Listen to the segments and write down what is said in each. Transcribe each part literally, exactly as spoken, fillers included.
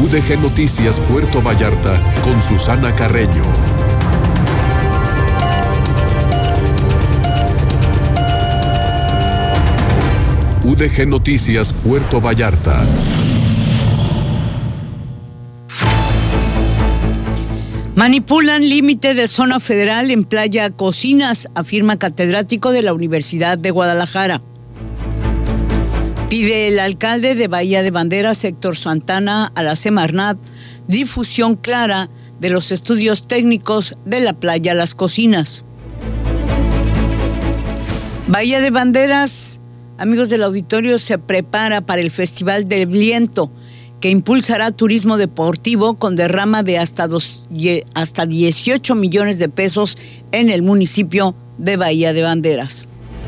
D G Noticias Puerto Vallarta con Susana Carreño. U D G Noticias Puerto Vallarta. Manipulan límite de zona federal en Playa Cocinas, afirma catedrático de la Universidad de Guadalajara. Pide el alcalde de Bahía de Banderas, Héctor Santana, a la Semarnat difusión clara de los estudios técnicos de la playa Las Cocinas. Bahía de Banderas, amigos del auditorio, se prepara para el Festival del Viento, que impulsará turismo deportivo con derrama de hasta, dos, hasta dieciocho millones de pesos en el municipio de Bahía de Banderas.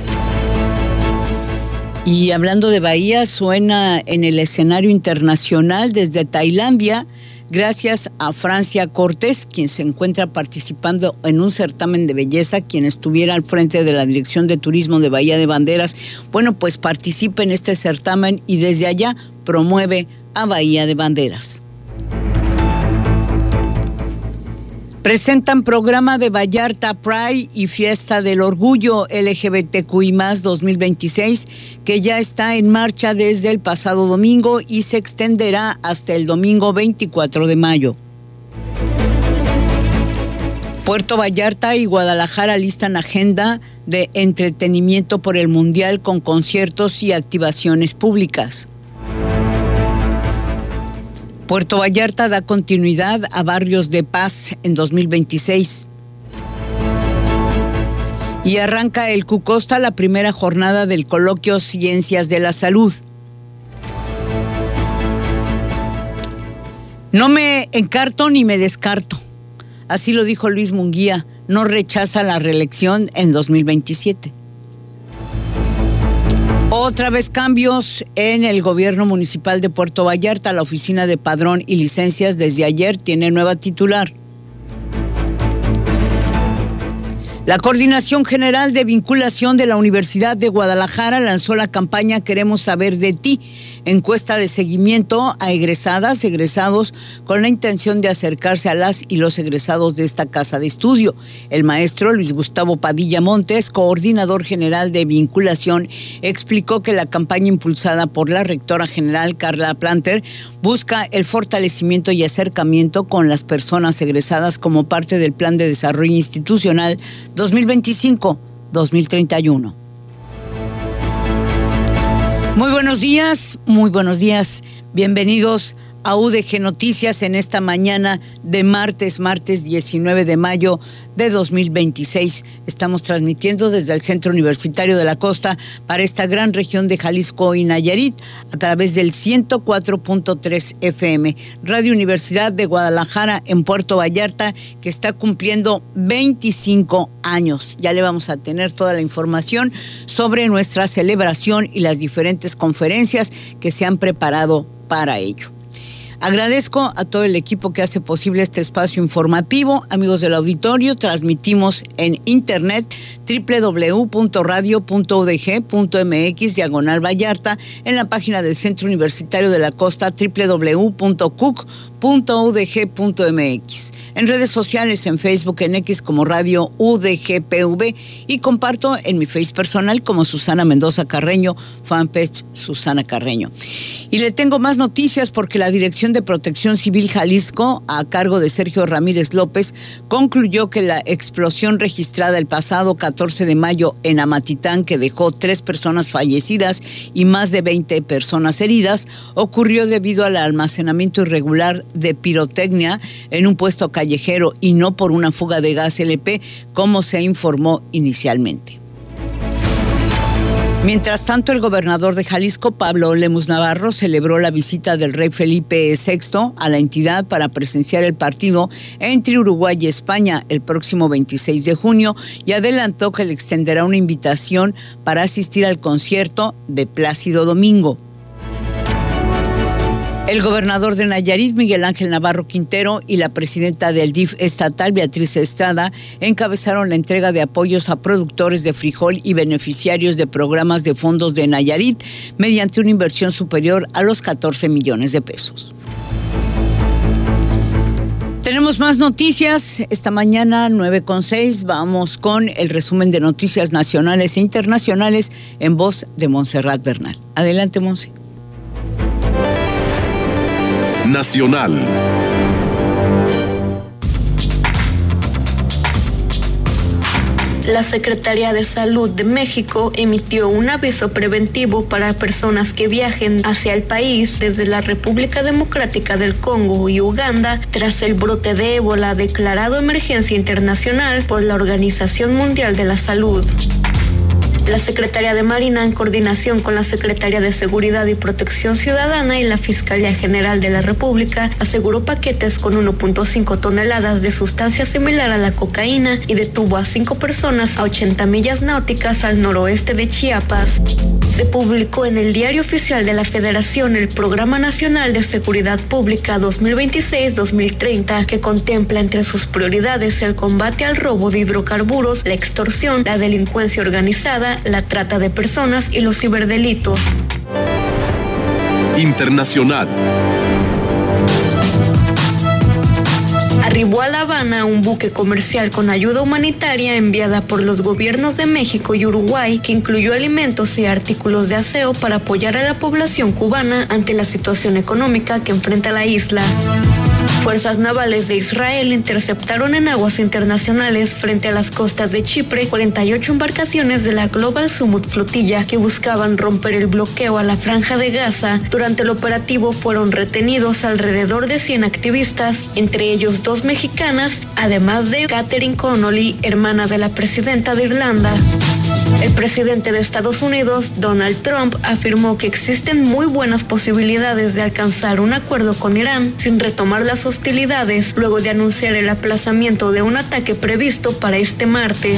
Y hablando de Bahía, suena en el escenario internacional desde Tailandia, gracias a Francia Cortés, quien se encuentra participando en un certamen de belleza, quien estuviera al frente de la Dirección de Turismo de Bahía de Banderas. Bueno, pues participa en este certamen y desde allá promueve a Bahía de Banderas. Presentan programa de Vallarta Pride y Fiesta del Orgullo L G B T Q I más dos mil veintiséis, que ya está en marcha desde el pasado domingo y se extenderá hasta el domingo veinticuatro de mayo. Puerto Vallarta y Guadalajara listan agenda de entretenimiento por el Mundial con conciertos y activaciones públicas. Puerto Vallarta da continuidad a Barrios de Paz en dos mil veintiséis. Y arranca el Cucosta la primera jornada del coloquio Ciencias de la Salud. No me encarto ni me descarto. Así lo dijo Luis Munguía. No rechaza la reelección en dos mil veintisiete. Otra vez cambios en el gobierno municipal de Puerto Vallarta. La oficina de padrón y licencias desde ayer tiene nueva titular. La Coordinación General de Vinculación de la Universidad de Guadalajara lanzó la campaña Queremos Saber de Ti, encuesta de seguimiento a egresadas, egresados, con la intención de acercarse a las y los egresados de esta casa de estudio. El maestro Luis Gustavo Padilla Montes, coordinador general de vinculación, explicó que la campaña impulsada por la rectora general Carla Planter busca el fortalecimiento y acercamiento con las personas egresadas como parte del Plan de Desarrollo Institucional dos mil veinticinco a dos mil treinta y uno. Muy buenos días, muy buenos días. Bienvenidos a U D G Noticias en esta mañana de martes, martes diecinueve de mayo de dos mil veintiséis. Estamos transmitiendo desde el Centro Universitario de la Costa para esta gran región de Jalisco y Nayarit a través del ciento cuatro punto tres F M. Radio Universidad de Guadalajara en Puerto Vallarta, que está cumpliendo veinticinco años. Ya le vamos a tener toda la información sobre nuestra celebración y las diferentes conferencias que se han preparado para ello. Agradezco a todo el equipo que hace posible este espacio informativo. Amigos del auditorio, transmitimos en internet doble u doble u doble u punto radio punto u d g punto m x diagonal Vallarta, en la página del Centro Universitario de la Costa doble u doble u doble u punto c u c punto u d g punto m x, en redes sociales, en Facebook, en X como Radio U D G P V, y comparto en mi Face personal como Susana Mendoza Carreño, fanpage Susana Carreño. Y le tengo más noticias porque la Dirección de Protección Civil Jalisco, a cargo de Sergio Ramírez López, concluyó que la explosión registrada el pasado catorce de mayo en Amatitán, que dejó tres personas fallecidas y más de veinte personas heridas, ocurrió debido al almacenamiento irregular de pirotecnia en un puesto callejero y no por una fuga de gas L P, como se informó inicialmente. Mientras tanto, el gobernador de Jalisco, Pablo Lemus Navarro, celebró la visita del rey Felipe sexto a la entidad para presenciar el partido entre Uruguay y España el próximo veintiséis de junio y adelantó que le extenderá una invitación para asistir al concierto de Plácido Domingo. El gobernador de Nayarit, Miguel Ángel Navarro Quintero, y la presidenta del D I F estatal, Beatriz Estrada, encabezaron la entrega de apoyos a productores de frijol y beneficiarios de programas de fondos de Nayarit mediante una inversión superior a los catorce millones de pesos. Tenemos más noticias. Esta mañana, nueve con seis, vamos con el resumen de noticias nacionales e internacionales en voz de Montserrat Bernal. Adelante, Monse. Nacional. La Secretaría de Salud de México emitió un aviso preventivo para personas que viajen hacia el país desde la República Democrática del Congo y Uganda tras el brote de ébola declarado emergencia internacional por la Organización Mundial de la Salud. La Secretaría de Marina, en coordinación con la Secretaría de Seguridad y Protección Ciudadana y la Fiscalía General de la República, aseguró paquetes con uno punto cinco toneladas de sustancia similar a la cocaína y detuvo a cinco personas a ochenta millas náuticas al noroeste de Chiapas. Se publicó en el Diario Oficial de la Federación el Programa Nacional de Seguridad Pública dos mil veintiséis a dos mil treinta, que contempla entre sus prioridades el combate al robo de hidrocarburos, la extorsión, la delincuencia organizada, la trata de personas y los ciberdelitos. Internacional. Arribó a La Habana un buque comercial con ayuda humanitaria enviada por los gobiernos de México y Uruguay, que incluyó alimentos y artículos de aseo para apoyar a la población cubana ante la situación económica que enfrenta la isla. Fuerzas navales de Israel interceptaron en aguas internacionales frente a las costas de Chipre cuarenta y ocho embarcaciones de la Global Summit Flotilla que buscaban romper el bloqueo a la Franja de Gaza. Durante el operativo fueron retenidos alrededor de cien activistas, entre ellos dos mexicanas, además de Catherine Connolly, hermana de la presidenta de Irlanda. El presidente de Estados Unidos, Donald Trump, afirmó que existen muy buenas posibilidades de alcanzar un acuerdo con Irán sin retomar las hostilidades, luego de anunciar el aplazamiento de un ataque previsto para este martes.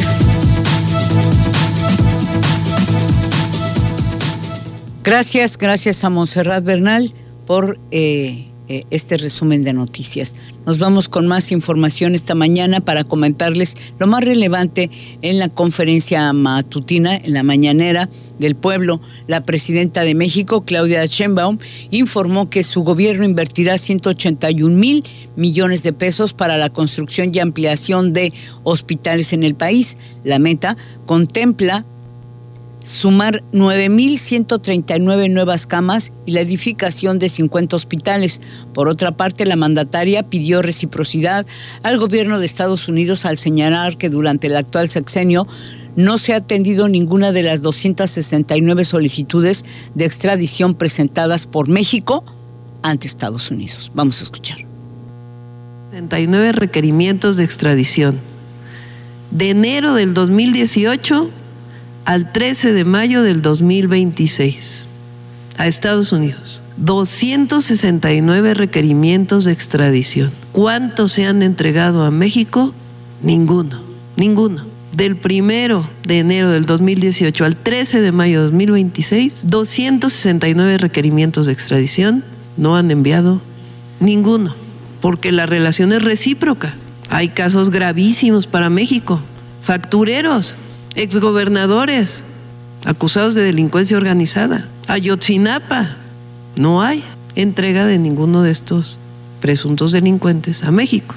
Gracias, gracias a Montserrat Bernal por eh, eh, este resumen de noticias. Nos vamos con más información esta mañana para comentarles lo más relevante en la conferencia matutina, en la mañanera del pueblo. La presidenta de México, Claudia Sheinbaum, informó que su gobierno invertirá ciento ochenta y un mil millones de pesos para la construcción y ampliación de hospitales en el país. La meta contempla sumar nueve mil ciento treinta y nueve nuevas camas y la edificación de cincuenta hospitales. Por otra parte, la mandataria pidió reciprocidad al gobierno de Estados Unidos al señalar que durante el actual sexenio no se ha atendido ninguna de las doscientas sesenta y nueve solicitudes de extradición presentadas por México ante Estados Unidos. Vamos a escuchar. setenta y nueve requerimientos de extradición. De enero del dos mil dieciocho al trece de mayo del dos mil veintiséis, a Estados Unidos. doscientos sesenta y nueve requerimientos de extradición. ¿Cuántos se han entregado a México? Ninguno, ninguno. Del primero de enero del dos mil dieciocho al trece de mayo de dos mil veintiséis, doscientos sesenta y nueve requerimientos de extradición, no han enviado ninguno, porque la relación es recíproca. Hay casos gravísimos para México, factureros, exgobernadores acusados de delincuencia organizada. Ayotzinapa, no hay entrega de ninguno de estos presuntos delincuentes a México.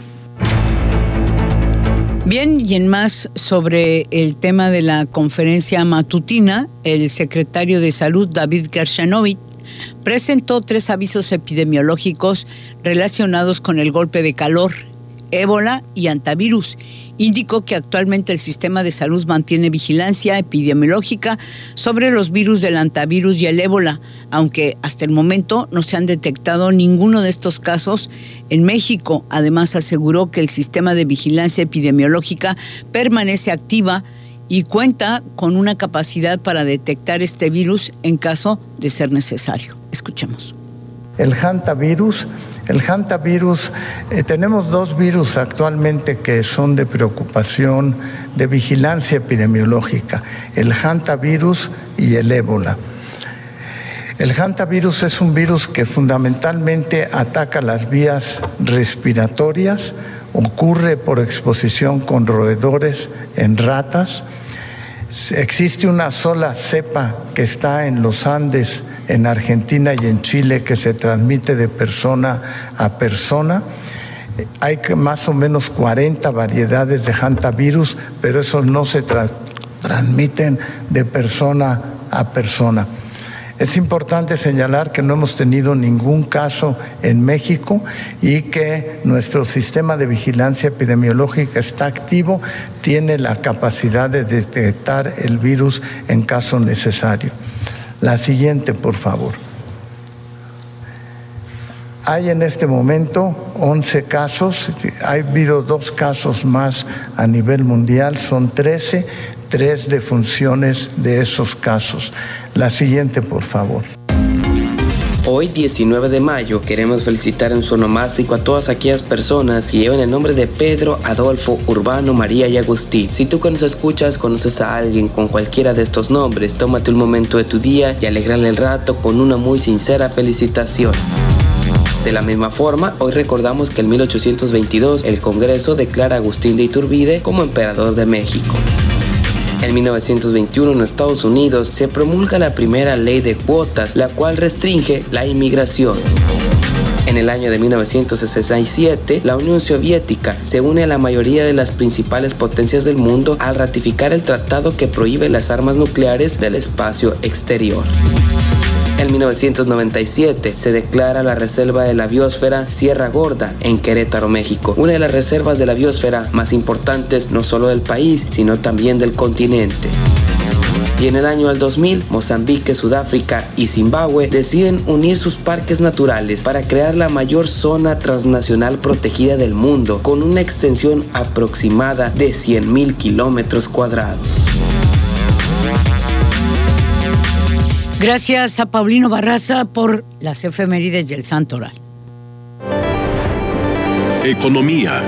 Bien, y en más sobre el tema de la conferencia matutina, el secretario de Salud, David Gershanovich, presentó tres avisos epidemiológicos relacionados con el golpe de calor, ébola y antivirus. Indicó que actualmente el sistema de salud mantiene vigilancia epidemiológica sobre los virus del antivirus y el ébola, aunque hasta el momento no se han detectado ninguno de estos casos en México. Además, aseguró que el sistema de vigilancia epidemiológica permanece activa y cuenta con una capacidad para detectar este virus en caso de ser necesario. Escuchemos. El hantavirus, el hantavirus, eh, tenemos dos virus actualmente que son de preocupación, de vigilancia epidemiológica, el hantavirus y el ébola. El hantavirus es un virus que fundamentalmente ataca las vías respiratorias, ocurre por exposición con roedores en ratas. Existe una sola cepa que está en los Andes, en Argentina y en Chile, que se transmite de persona a persona. Hay más o menos cuarenta variedades de hantavirus, pero esos no se tra- transmiten de persona a persona. Es importante señalar que no hemos tenido ningún caso en México y que nuestro sistema de vigilancia epidemiológica está activo, tiene la capacidad de detectar el virus en caso necesario. La siguiente, por favor. Hay en este momento once casos, ha habido dos casos más a nivel mundial, son trece, tres defunciones de esos casos. La siguiente, por favor. Hoy, diecinueve de mayo, queremos felicitar en su onomástico a todas aquellas personas que llevan el nombre de Pedro, Adolfo, Urbano, María y Agustín. Si tú que nos escuchas conoces a alguien con cualquiera de estos nombres, tómate un momento de tu día y alegrarle el rato con una muy sincera felicitación. De la misma forma, hoy recordamos que en mil ochocientos veintidós el Congreso declara a Agustín de Iturbide como emperador de México. En mil novecientos veintiuno en Estados Unidos se promulga la primera ley de cuotas, la cual restringe la inmigración. En el año de mil novecientos sesenta y siete, la Unión Soviética se une a la mayoría de las principales potencias del mundo al ratificar el tratado que prohíbe las armas nucleares del espacio exterior. En mil novecientos noventa y siete se declara la reserva de la biosfera Sierra Gorda en Querétaro, México, una de las reservas de la biosfera más importantes no solo del país, sino también del continente. Y en el año del dos mil, Mozambique, Sudáfrica y Zimbabue deciden unir sus parques naturales para crear la mayor zona transnacional protegida del mundo, con una extensión aproximada de cien mil kilómetros cuadrados. Gracias a Paulino Barraza por las efemérides del Santo Oral. Economía.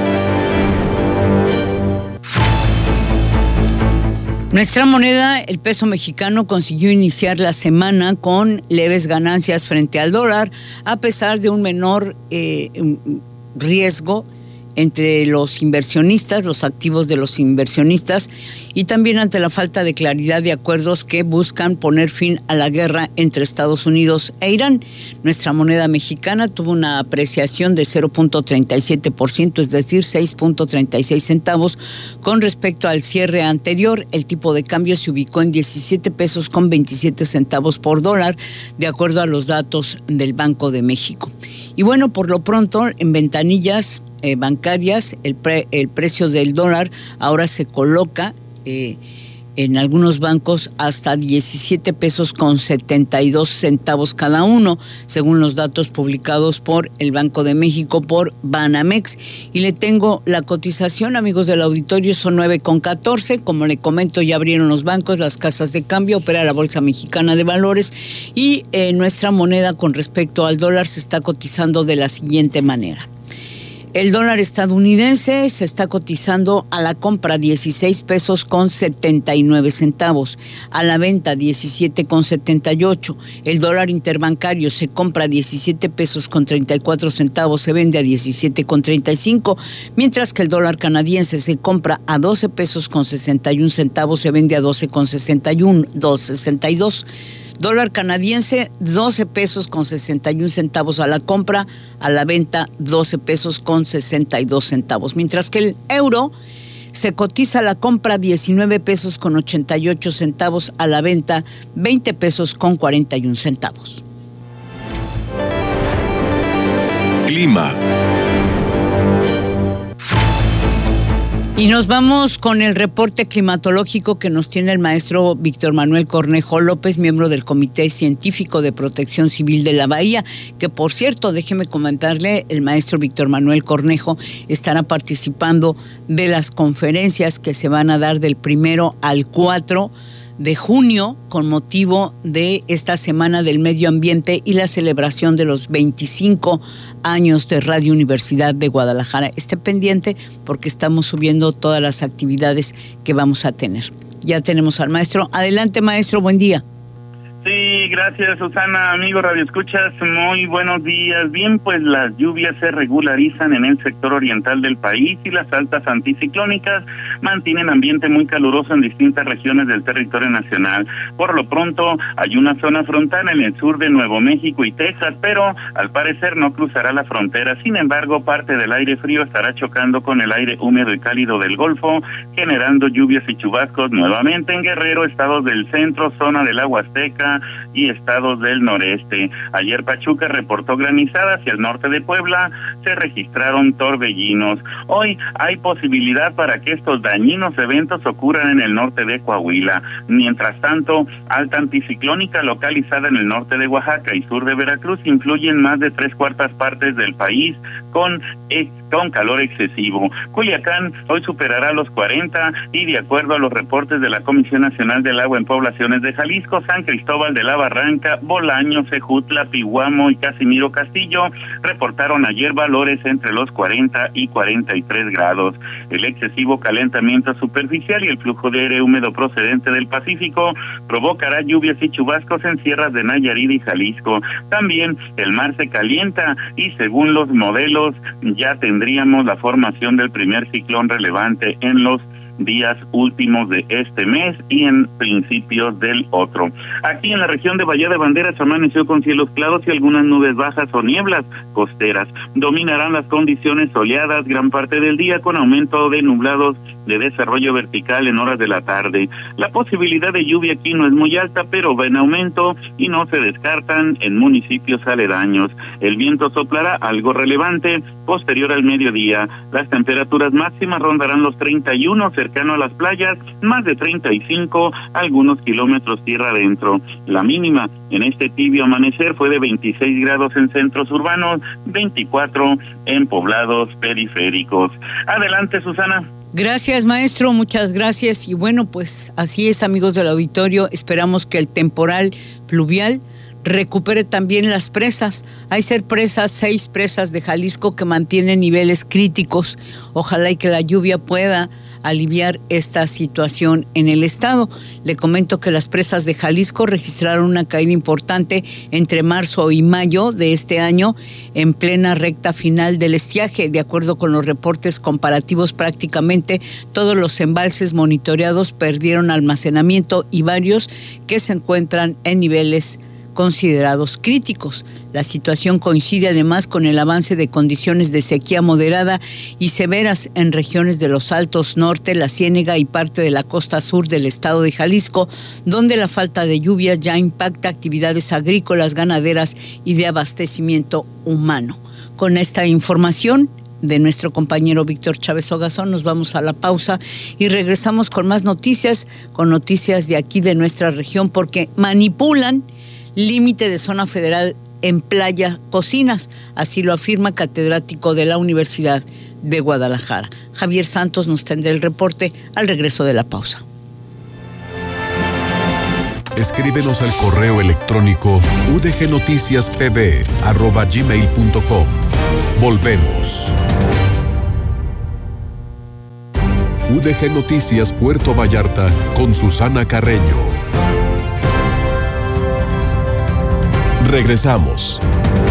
Nuestra moneda, el peso mexicano, consiguió iniciar la semana con leves ganancias frente al dólar, a pesar de un menor eh, riesgo entre los inversionistas, los activos de los inversionistas, y también ante la falta de claridad de acuerdos que buscan poner fin a la guerra entre Estados Unidos e Irán. Nuestra moneda mexicana tuvo una apreciación de cero punto treinta y siete por ciento, es decir, seis punto treinta y seis centavos con respecto al cierre anterior. El tipo de cambio se ubicó en diecisiete pesos con veintisiete centavos por dólar, de acuerdo a los datos del Banco de México. Y bueno, por lo pronto, en ventanillas eh, bancarias, el, pre, el precio del dólar ahora se coloca eh, en algunos bancos hasta diecisiete pesos con setenta y dos centavos cada uno, según los datos publicados por el Banco de México, por Banamex. Y le tengo la cotización, amigos del auditorio, son nueve con catorce. Como le comento, ya abrieron los bancos, las casas de cambio, opera la Bolsa Mexicana de Valores, y eh, nuestra moneda con respecto al dólar se está cotizando de la siguiente manera. El dólar estadounidense se está cotizando a la compra dieciséis pesos con setenta y nueve centavos, a la venta diecisiete con setenta y ocho. El dólar interbancario se compra a diecisiete pesos con treinta y cuatro centavos, se vende a diecisiete con treinta y cinco, mientras que el dólar canadiense se compra a doce pesos con sesenta y un centavos, se vende a doce con sesenta y uno, dos sesenta y dos. Dólar canadiense, doce pesos con sesenta y un centavos a la compra, a la venta doce pesos con sesenta y dos centavos. Mientras que el euro se cotiza a la compra diecinueve pesos con ochenta y ocho centavos, a la venta veinte pesos con cuarenta y un centavos. Clima. Y nos vamos con el reporte climatológico que nos tiene el maestro Víctor Manuel Cornejo López, miembro del Comité Científico de Protección Civil de la Bahía, que por cierto, déjeme comentarle, el maestro Víctor Manuel Cornejo estará participando de las conferencias que se van a dar del primero al cuatro de junio con motivo de esta Semana del Medio Ambiente y la celebración de los veinticinco años de Radio Universidad de Guadalajara. Esté pendiente porque estamos subiendo todas las actividades que vamos a tener. Ya tenemos al maestro. Adelante, maestro, buen día. Sí, gracias Susana, amigo Radio Escuchas, muy buenos días. Bien, pues las lluvias se regularizan en el sector oriental del país y las altas anticiclónicas mantienen ambiente muy caluroso en distintas regiones del territorio nacional. Por lo pronto hay una zona frontal en el sur de Nuevo México y Texas, pero al parecer no cruzará la frontera. Sin embargo, parte del aire frío estará chocando con el aire húmedo y cálido del Golfo, generando lluvias y chubascos nuevamente en Guerrero, estados del centro, zona de la Huasteca y estados del noreste. Ayer Pachuca reportó granizada, hacia el norte de Puebla se registraron torbellinos. Hoy hay posibilidad para que estos dañinos eventos ocurran en el norte de Coahuila. Mientras tanto, alta anticiclónica localizada en el norte de Oaxaca y sur de Veracruz influye en más de tres cuartas partes del país con, eh, con calor excesivo. Culiacán hoy superará los cuarenta y de acuerdo a los reportes de la Comisión Nacional del Agua en poblaciones de Jalisco, San Cristóbal de la Barranca, Bolaños, Ejutla, Piguamo y Casimiro Castillo reportaron ayer valores entre los cuarenta y cuarenta y tres grados. El excesivo calentamiento superficial y el flujo de aire húmedo procedente del Pacífico provocará lluvias y chubascos en sierras de Nayarit y Jalisco. También el mar se calienta y según los modelos ya tendríamos la formación del primer ciclón relevante en los días últimos de este mes y en principios del otro. Aquí en la región de Bahía de Banderas amaneció con cielos claros y algunas nubes bajas o nieblas costeras. Dominarán las condiciones soleadas gran parte del día con aumento de nublados de desarrollo vertical en horas de la tarde. La posibilidad de lluvia aquí no es muy alta, pero va en aumento y no se descartan en municipios aledaños. El viento soplará algo relevante posterior al mediodía. Las temperaturas máximas rondarán los treinta y uno cercano a las playas, más de treinta y cinco algunos kilómetros tierra adentro. La mínima en este tibio amanecer fue de veintiséis grados en centros urbanos, veinticuatro en poblados periféricos. Adelante, Susana. Gracias, maestro, muchas gracias. Y bueno, pues así es, amigos del auditorio, esperamos que el temporal pluvial recupere también las presas. Hay ser presas, seis presas de Jalisco que mantienen niveles críticos. Ojalá y que la lluvia pueda aliviar esta situación en el estado. Le comento que las presas de Jalisco registraron una caída importante entre marzo y mayo de este año en plena recta final del estiaje. De acuerdo con los reportes comparativos, prácticamente todos los embalses monitoreados perdieron almacenamiento y varios que se encuentran en niveles considerados críticos. La situación coincide además con el avance de condiciones de sequía moderada y severas en regiones de los Altos Norte, la Ciénega y parte de la costa sur del estado de Jalisco, donde la falta de lluvias ya impacta actividades agrícolas, ganaderas y de abastecimiento humano. Con esta información de nuestro compañero Víctor Chávez Ogazón, nos vamos a la pausa y regresamos con más noticias, con noticias de aquí de nuestra región, porque manipulan límite de zona federal en Playa Cocinas, así lo afirma catedrático de la Universidad de Guadalajara. Javier Santos nos tendrá el reporte al regreso de la pausa. Escríbenos al correo electrónico u d g noticias p b arroba gmail punto com. Volvemos. U D G Noticias Puerto Vallarta con Susana Carreño. Regresamos.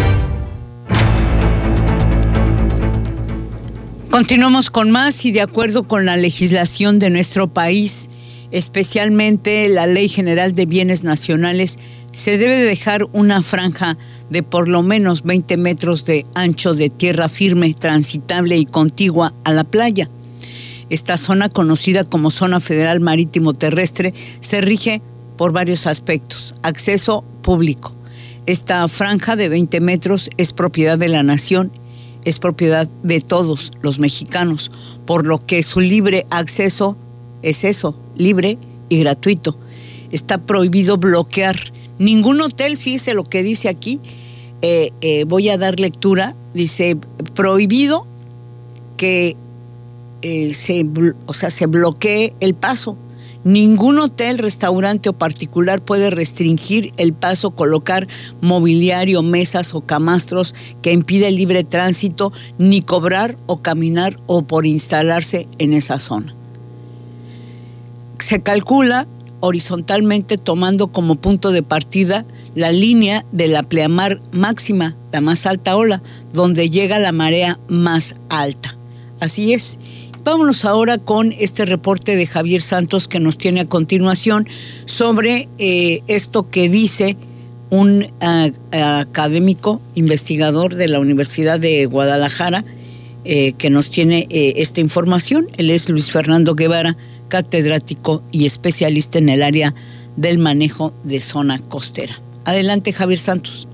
Continuamos con más y de acuerdo con la legislación de nuestro país, especialmente la Ley General de Bienes Nacionales, se debe dejar una franja de por lo menos veinte metros de ancho de tierra firme, transitable y contigua a la playa. Esta zona, conocida como Zona Federal Marítimo Terrestre, se rige por varios aspectos. Acceso público. Esta franja de veinte metros es propiedad de la nación, es propiedad de todos los mexicanos, por lo que su libre acceso es eso, libre y gratuito. Está prohibido bloquear ningún hotel, fíjese lo que dice aquí, eh, eh, voy a dar lectura, dice prohibido que eh, se, o sea, se bloquee el paso. Ningún hotel, restaurante o particular puede restringir el paso, colocar mobiliario, mesas o camastros que impide el libre tránsito, ni cobrar o caminar o por instalarse en esa zona. Se calcula horizontalmente, tomando como punto de partida la línea de la pleamar máxima, la más alta ola, donde llega la marea más alta. Así es. Vámonos ahora con este reporte de Javier Santos que nos tiene a continuación sobre eh, esto que dice un uh, académico investigador de la Universidad de Guadalajara eh, que nos tiene eh, esta información. Él es Luis Fernando Guevara, catedrático y especialista en el área del manejo de zona costera. Adelante, Javier Santos.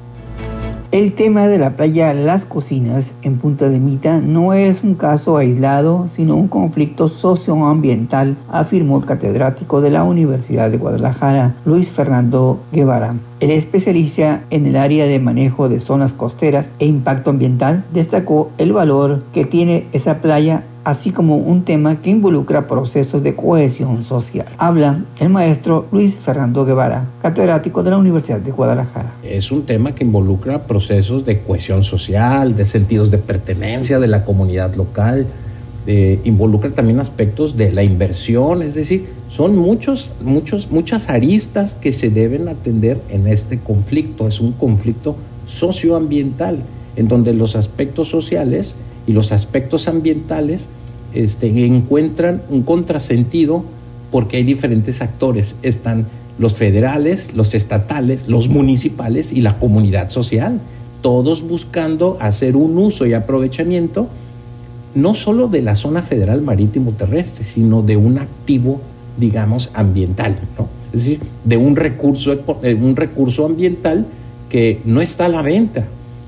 El tema de la playa Las Cocinas en Punta de Mita no es un caso aislado, sino un conflicto socioambiental, afirmó el catedrático de la Universidad de Guadalajara, Luis Fernando Guevara. El especialista en el área de manejo de zonas costeras e impacto ambiental destacó el valor que tiene esa playa, así como un tema que involucra procesos de cohesión social. Habla el maestro Luis Fernando Guevara, catedrático de la Universidad de Guadalajara. Es un tema que involucra procesos de cohesión social, de sentidos de pertenencia de la comunidad local, eh, involucra también aspectos de la inversión, es decir, son muchos, muchos, muchas aristas que se deben atender en este conflicto. Es un conflicto socioambiental, en donde los aspectos sociales y los aspectos ambientales este, encuentran un contrasentido porque hay diferentes actores. Están los federales, los estatales, los municipales y la comunidad social, todos buscando hacer un uso y aprovechamiento no solo de la zona federal marítimo terrestre, sino de un activo, digamos, ambiental, ¿no? Es decir, de un recurso, un recurso ambiental que no está a la venta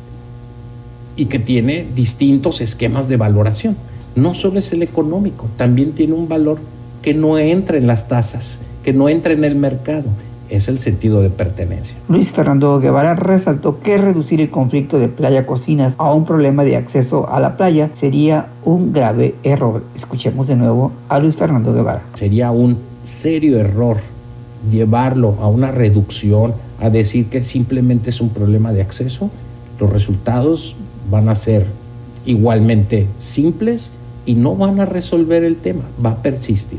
y que tiene distintos esquemas de valoración. No solo es el económico, también tiene un valor que no entra en las tasas, que no entra en el mercado. Es el sentido de pertenencia. Luis Fernando Guevara resaltó que reducir el conflicto de Playa Cocinas a un problema de acceso a la playa sería un grave error. Escuchemos de nuevo a Luis Fernando Guevara. Sería un serio error llevarlo a una reducción, a decir que simplemente es un problema de acceso. Los resultados van a ser igualmente simples y no van a resolver el tema, va a persistir.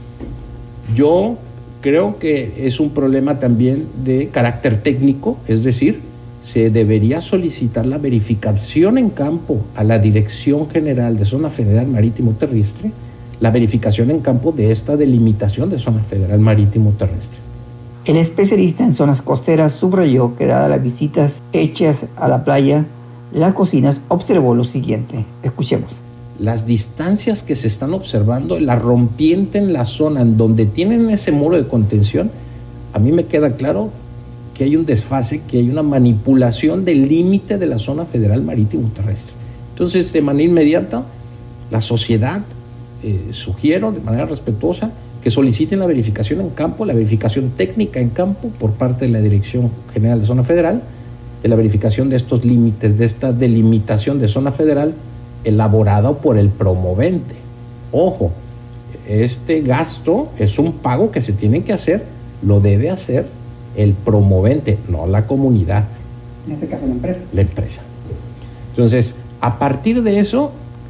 Yo creo que es un problema también de carácter técnico, es decir, se debería solicitar la verificación en campo a la Dirección General de Zona Federal Marítimo Terrestre, la verificación en campo de esta delimitación de Zona Federal Marítimo Terrestre. El especialista en zonas costeras subrayó que dadas las visitas hechas a la playa Las Cocinas, observó lo siguiente. Escuchemos. Las distancias que se están observando, la rompiente en la zona en donde tienen ese muro de contención, a mí me queda claro que hay un desfase, que hay una manipulación del límite de la zona federal marítimo terrestre. Entonces, de manera inmediata, la sociedad, eh, sugiero de manera respetuosa, que soliciten la verificación en campo, la verificación técnica en campo por parte de la Dirección General de Zona Federal, de la verificación de estos límites, de esta delimitación de zona federal, elaborado por el promovente. Ojo, este gasto es un pago que se tiene que hacer, lo debe hacer el promovente, no la comunidad. En este caso, la empresa. La empresa. Entonces, a partir de eso,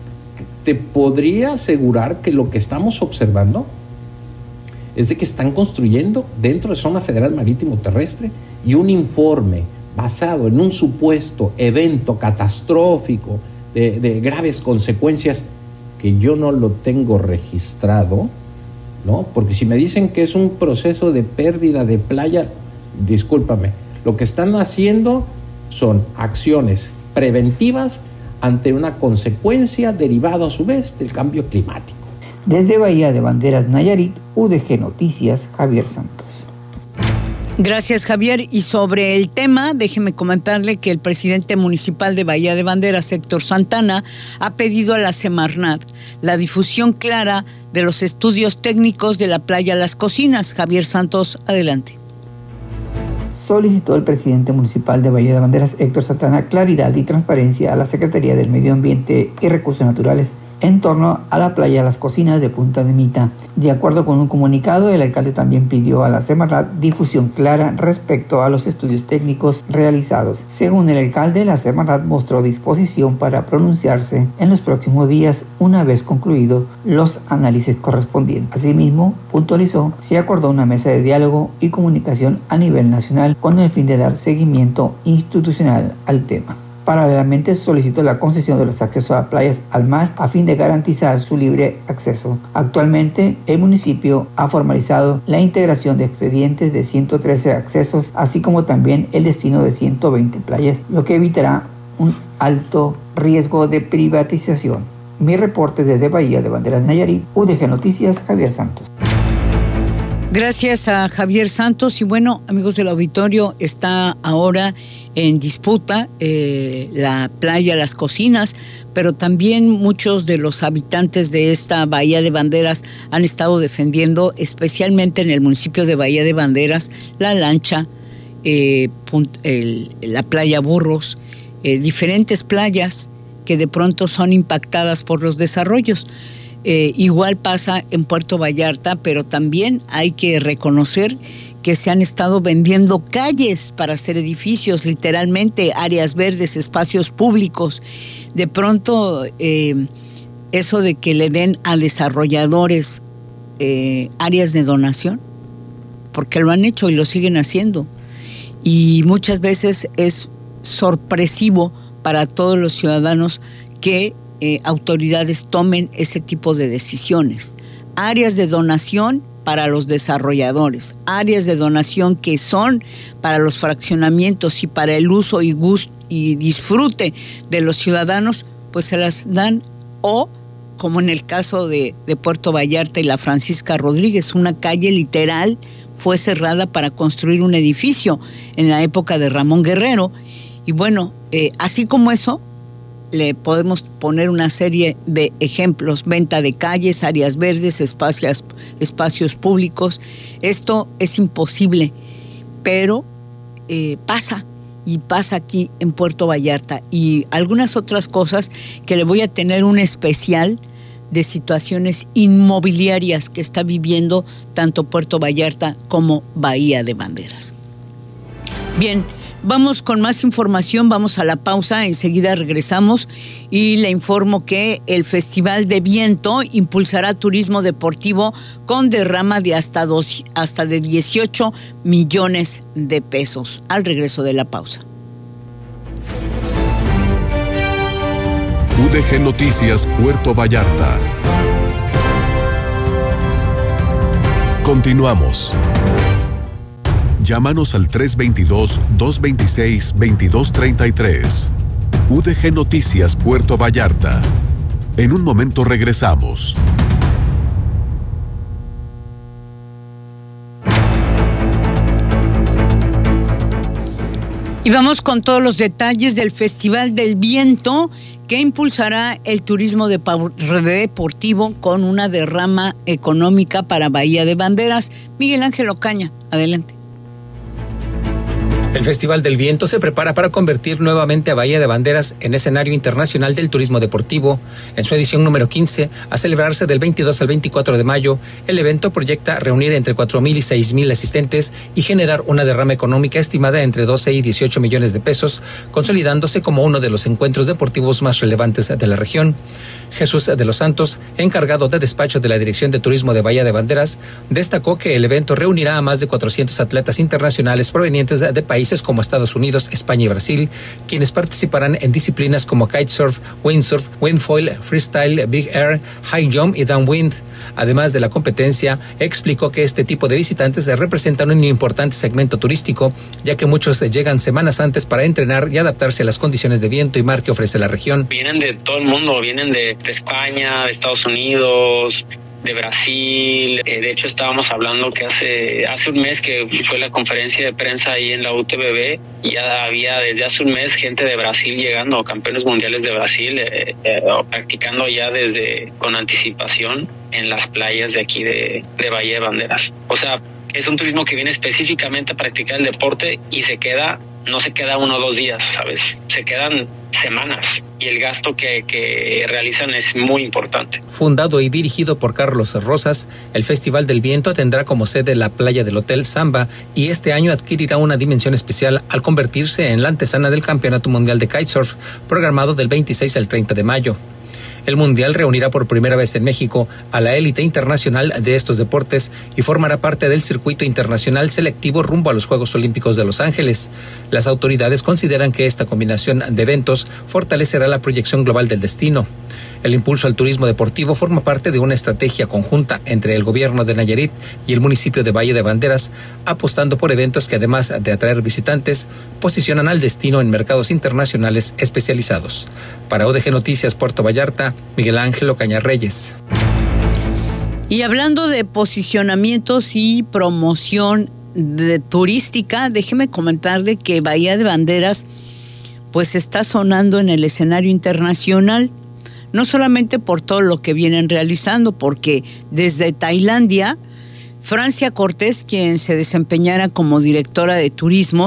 te podría asegurar que lo que estamos observando es de que están construyendo dentro de Zona Federal Marítimo Terrestre y un informe basado en un supuesto evento catastrófico De, de graves consecuencias que yo no lo tengo registrado, ¿no? Porque si me dicen que es un proceso de pérdida de playa, discúlpame, lo que están haciendo son acciones preventivas ante una consecuencia derivada a su vez del cambio climático. Desde Bahía de Banderas, Nayarit, U D G Noticias, Javier Santos. Gracias, Javier. Y sobre el tema, déjeme comentarle que el presidente municipal de Bahía de Banderas, Héctor Santana, ha pedido a la Semarnat la difusión clara de los estudios técnicos de la playa Las Cocinas. Javier Santos, adelante. Solicitó el presidente municipal de Bahía de Banderas, Héctor Santana, claridad y transparencia a la Secretaría del Medio Ambiente y Recursos Naturales en torno a la playa Las Cocinas de Punta de Mita. De acuerdo con un comunicado, el alcalde también pidió a la Semarnat difusión clara respecto a los estudios técnicos realizados. Según el alcalde, la Semarnat mostró disposición para pronunciarse en los próximos días una vez concluidos los análisis correspondientes. Asimismo, puntualizó, se acordó una mesa de diálogo y comunicación a nivel nacional con el fin de dar seguimiento institucional al tema. Paralelamente, solicitó la concesión de los accesos a playas al mar a fin de garantizar su libre acceso. Actualmente, el municipio ha formalizado la integración de expedientes de ciento trece accesos, así como también el destino de ciento veinte playas, lo que evitará un alto riesgo de privatización. Mi reporte desde Bahía de Banderas, Nayarit, U D G Noticias, Javier Santos. Gracias a Javier Santos. Y bueno, amigos del auditorio, está ahora en disputa eh, la playa Las Cocinas, pero también muchos de los habitantes de esta Bahía de Banderas han estado defendiendo, especialmente en el municipio de Bahía de Banderas, la lancha, eh, el, la playa Burros, eh, diferentes playas que de pronto son impactadas por los desarrollos. Eh, igual pasa en Puerto Vallarta, pero también hay que reconocer que se han estado vendiendo calles para hacer edificios, literalmente áreas verdes, espacios públicos. De pronto, eh, eso de que le den a desarrolladores eh, áreas de donación, porque lo han hecho y lo siguen haciendo. Y muchas veces es sorpresivo para todos los ciudadanos que Eh, autoridades tomen ese tipo de decisiones. Áreas de donación para los desarrolladores, áreas de donación que son para los fraccionamientos y para el uso y gusto y disfrute de los ciudadanos, pues se las dan, o como en el caso de, de Puerto Vallarta y la Francisca Rodríguez, una calle literal fue cerrada para construir un edificio en la época de Ramón Guerrero. Y bueno, eh, así como eso, le podemos poner una serie de ejemplos: venta de calles, áreas verdes, espacios, espacios públicos. Esto es imposible, pero eh, pasa, y pasa aquí en Puerto Vallarta. Y algunas otras cosas que le voy a tener un especial de situaciones inmobiliarias que está viviendo tanto Puerto Vallarta como Bahía de Banderas. Bien, vamos con más información, vamos a la pausa, enseguida regresamos y le informo que el Festival de Viento impulsará turismo deportivo con derrama de hasta, dos, hasta de dieciocho millones de pesos. Al regreso de la pausa. U D G Noticias Puerto Vallarta. Continuamos. Llámanos al tres dos dos, dos dos seis, dos dos tres tres. U D G Noticias Puerto Vallarta. En un momento regresamos. Y vamos con todos los detalles del Festival del Viento, que impulsará el turismo deportivo con una derrama económica para Bahía de Banderas. Miguel Ángel Ocaña, adelante. El Festival del Viento se prepara para convertir nuevamente a Bahía de Banderas en escenario internacional del turismo deportivo. En su edición número quince, a celebrarse del veintidós al veinticuatro de mayo, el evento proyecta reunir entre cuatro mil y seis mil asistentes y generar una derrama económica estimada entre doce y dieciocho millones de pesos, consolidándose como uno de los encuentros deportivos más relevantes de la región. Jesús de los Santos, encargado de despacho de la Dirección de Turismo de Bahía de Banderas, destacó que el evento reunirá a más de cuatrocientos atletas internacionales provenientes de países como Estados Unidos, España y Brasil, quienes participarán en disciplinas como kitesurf, windsurf, windfoil, freestyle, big air, high jump y downwind. Además de la competencia, explicó que este tipo de visitantes representan un importante segmento turístico, ya que muchos llegan semanas antes para entrenar y adaptarse a las condiciones de viento y mar que ofrece la región. Vienen de todo el mundo, vienen de de España, de Estados Unidos, de Brasil. Eh, de hecho, estábamos hablando que hace hace un mes que fue la conferencia de prensa ahí en la U T B B, ya había desde hace un mes gente de Brasil llegando, campeones mundiales de Brasil, eh, eh, practicando ya desde con anticipación en las playas de aquí de, de Bahía de Banderas. O sea, es un turismo que viene específicamente a practicar el deporte y se queda, no se queda uno o dos días, ¿sabes? Se quedan semanas. y el gasto que, que realizan es muy importante. Fundado y dirigido por Carlos Rosas, el Festival del Viento tendrá como sede la playa del Hotel Samba y este año adquirirá una dimensión especial al convertirse en la antesana del Campeonato Mundial de Kitesurf, programado del veintiséis al treinta de mayo. El Mundial reunirá por primera vez en México a la élite internacional de estos deportes y formará parte del circuito internacional selectivo rumbo a los Juegos Olímpicos de Los Ángeles. Las autoridades consideran que esta combinación de eventos fortalecerá la proyección global del destino. El impulso al turismo deportivo forma parte de una estrategia conjunta entre el gobierno de Nayarit y el municipio de Valle de Banderas, apostando por eventos que, además de atraer visitantes, posicionan al destino en mercados internacionales especializados. Para U D G Noticias Puerto Vallarta, Miguel Ángel Ocaña Reyes. Y hablando de posicionamientos y promoción de turística, déjeme comentarle que Bahía de Banderas pues está sonando en el escenario internacional. No solamente por todo lo que vienen realizando, porque desde Tailandia, Francia Cortés, quien se desempeñara como directora de turismo,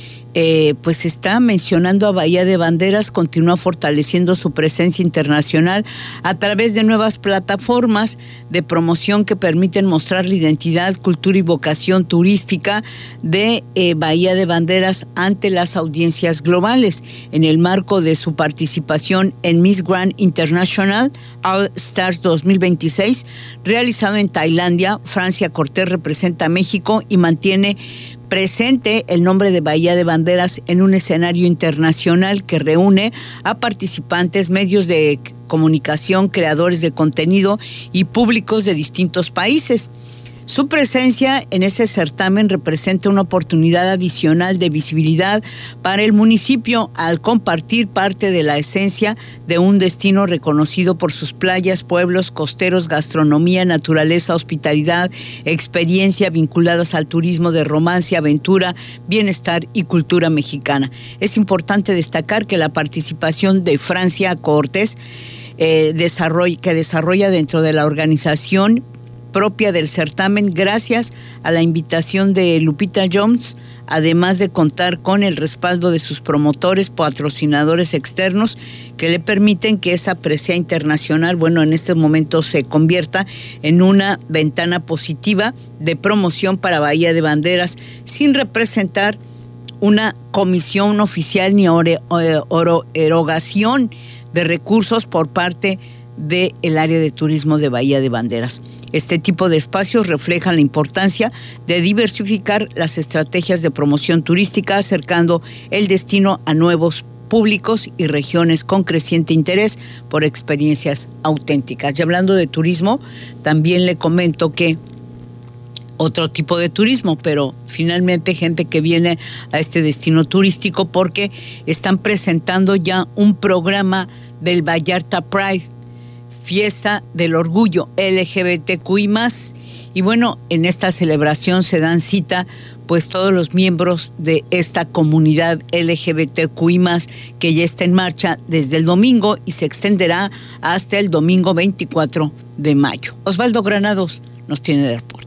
eh, pues está mencionando a Bahía de Banderas, continúa fortaleciendo su presencia internacional a través de nuevas plataformas de promoción que permiten mostrar la identidad, cultura y vocación turística de eh, Bahía de Banderas ante las audiencias globales. En el marco de su participación en Miss Grand International All Stars dos mil veintiséis, realizado en Tailandia, Francia Cortés representa a México y mantiene presente el nombre de Bahía de Banderas en un escenario internacional que reúne a participantes, medios de comunicación, creadores de contenido y públicos de distintos países. Su presencia en ese certamen representa una oportunidad adicional de visibilidad para el municipio al compartir parte de la esencia de un destino reconocido por sus playas, pueblos costeros, gastronomía, naturaleza, hospitalidad, experiencia vinculadas al turismo de romance, aventura, bienestar y cultura mexicana. Es importante destacar que la participación de Francia Cortés, eh, desarrolla, que desarrolla dentro de la organización propia del certamen, gracias a la invitación de Lupita Jones, además de contar con el respaldo de sus promotores, patrocinadores externos, que le permiten que esa presea internacional, bueno, en este momento se convierta en una ventana positiva de promoción para Bahía de Banderas, sin representar una comisión oficial ni ore, oro, erogación de recursos por parte del área de turismo de Bahía de Banderas. Este tipo de espacios reflejan la importancia de diversificar las estrategias de promoción turística, acercando el destino a nuevos públicos y regiones con creciente interés por experiencias auténticas. Y hablando de turismo, también le comento que otro tipo de turismo, pero finalmente gente que viene a este destino turístico porque están presentando ya un programa del Vallarta Pride, Fiesta del Orgullo L G B T Q I más, y bueno, en esta celebración se dan cita pues todos los miembros de esta comunidad L G B T Q I más, que ya está en marcha desde el domingo y se extenderá hasta el domingo veinticuatro de mayo. Osvaldo Granados nos tiene el reporte.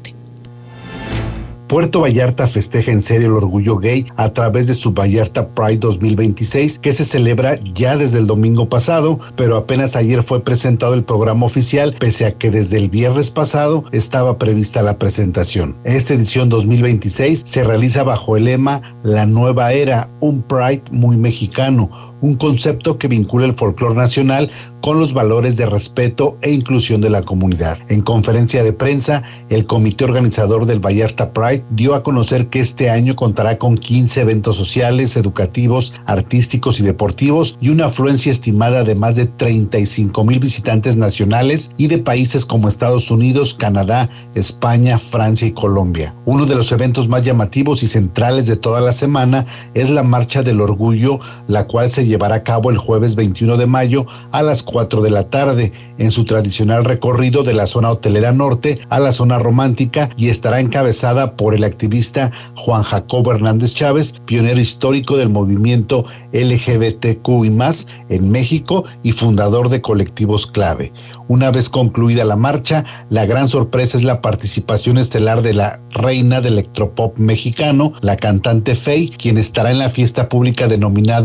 Puerto Vallarta festeja en serio el orgullo gay a través de su Vallarta Pride dos mil veintiséis, que se celebra ya desde el domingo pasado, pero apenas ayer fue presentado el programa oficial, pese a que desde el viernes pasado estaba prevista la presentación. Esta edición dos mil veintiséis se realiza bajo el lema La Nueva Era, un Pride muy mexicano, un concepto que vincula el folclore nacional con los valores de respeto e inclusión de la comunidad. En conferencia de prensa, el comité organizador del Vallarta Pride dio a conocer que este año contará con quince eventos sociales, educativos, artísticos y deportivos y una afluencia estimada de más de treinta y cinco mil visitantes nacionales y de países como Estados Unidos, Canadá, España, Francia y Colombia. Uno de los eventos más llamativos y centrales de toda la semana es la Marcha del Orgullo, la cual se llevará a cabo el jueves veintiuno de mayo a las cuatro de la tarde en su tradicional recorrido de la zona hotelera norte a la zona romántica, y estará encabezada por el activista Juan Jacobo Hernández Chávez, pionero histórico del movimiento L G B T Q I más en México y fundador de colectivos clave. Una vez concluida la marcha, la gran sorpresa es la participación estelar de la reina del electropop mexicano, la cantante Faye, quien estará en la fiesta pública denominada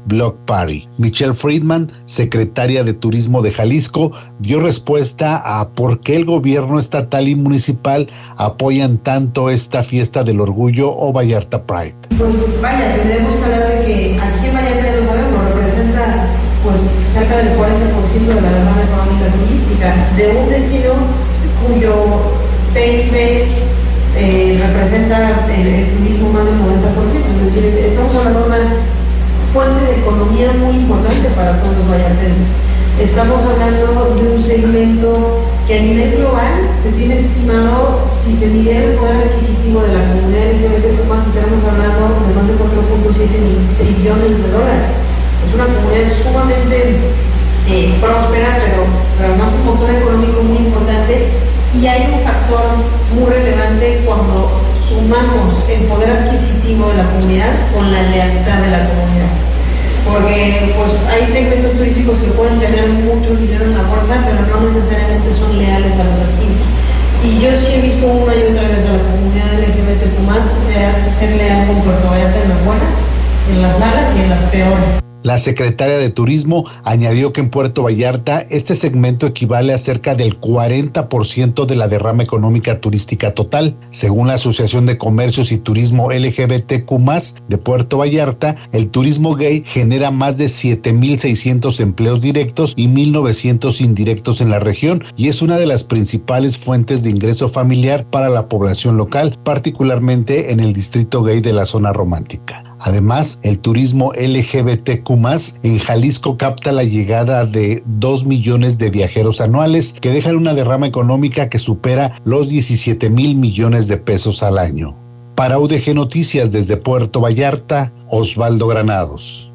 Block Party. Michelle Friedman, secretaria de Turismo de Jalisco, dio respuesta a por qué el gobierno estatal y municipal apoyan tanto esta fiesta del orgullo o Vallarta Pride. Pues vaya, tendremos que hablar de que aquí en Vallarta, lo sabemos, representa pues cerca del cuarenta por ciento de la derrama económica turística, de un destino cuyo P I B eh, representa el, el turismo más del noventa por ciento, es decir, estamos hablando de una fuente de economía muy importante para todos los vallartenses. Estamos hablando de un segmento que a nivel global se tiene estimado, si se mide el poder adquisitivo de la comunidad L G B T Q más, estaremos hablando de más de cuatro punto siete trillones de dólares. Es una comunidad sumamente eh, próspera, pero, pero además un motor económico muy importante, y hay un factor muy relevante cuando sumamos el poder adquisitivo de la comunidad con la lealtad de la comunidad. Porque pues, hay segmentos turísticos que pueden tener mucho dinero en la bolsa, pero no necesariamente son leales a los destinos. Y yo sí he visto una y otra vez a la comunidad L G B T Q más, ser, ser leal con Puerto Vallarta en las buenas, en las malas y en las peores. La secretaria de Turismo añadió que en Puerto Vallarta este segmento equivale a cerca del cuarenta por ciento de la derrama económica turística total. Según la Asociación de Comercios y Turismo L G B T Q más, de Puerto Vallarta, el turismo gay genera más de siete mil seiscientos empleos directos y mil novecientos indirectos en la región, y es una de las principales fuentes de ingreso familiar para la población local, particularmente en el distrito gay de la zona romántica. Además, el turismo L G B T Q más, en Jalisco capta la llegada de dos millones de viajeros anuales que dejan una derrama económica que supera los diecisiete mil millones de pesos al año. Para U D G Noticias desde Puerto Vallarta, Osvaldo Granados.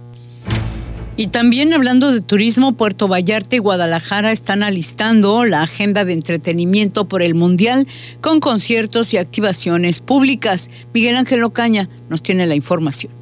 Y también hablando de turismo, Puerto Vallarta y Guadalajara están alistando la agenda de entretenimiento por el Mundial con conciertos y activaciones públicas. Miguel Ángel Ocaña nos tiene la información.